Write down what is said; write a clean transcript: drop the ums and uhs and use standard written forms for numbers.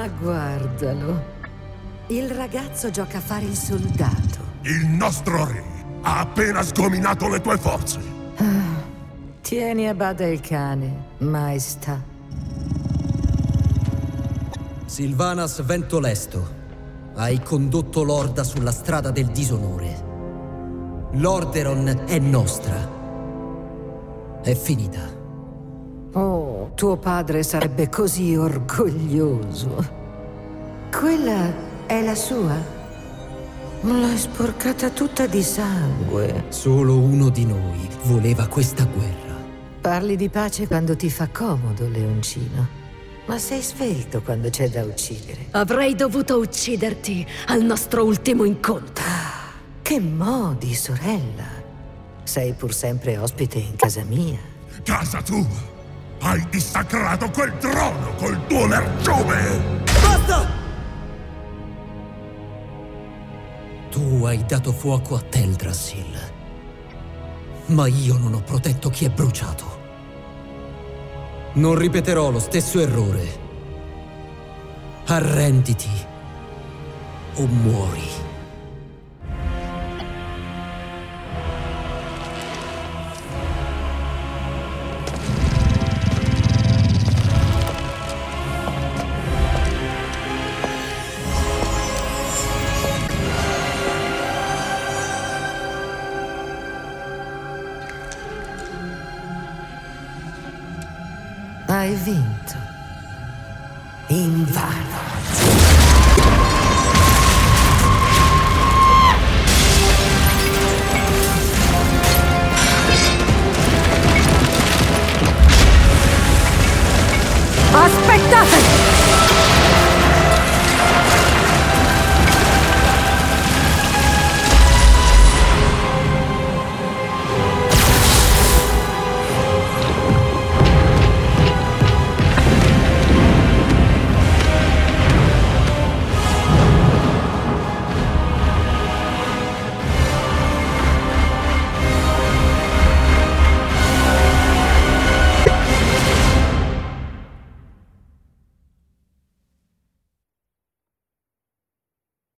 Ma guardalo. Il ragazzo gioca a fare il soldato. Il nostro re ha appena sgominato le tue forze. Tieni a bada il cane, maestà. Sylvanas Ventolesto, hai condotto l'Orda sulla strada del disonore. Lordaeron è nostra. È finita. Oh, tuo padre sarebbe così orgoglioso. Quella è la sua? L'hai sporcata tutta di sangue. Solo uno di noi voleva questa guerra. Parli di pace quando ti fa comodo, leoncino. Ma sei svelto quando c'è da uccidere. Avrei dovuto ucciderti al nostro ultimo incontro. Che modi, sorella. Sei pur sempre ospite in casa mia. Casa tua! Hai dissacrato quel trono col tuo lerciume! Basta! Tu hai dato fuoco a Teldrassil. Ma io non ho protetto chi è bruciato. Non ripeterò lo stesso errore. Arrenditi o muori. Hai vinto. Invano.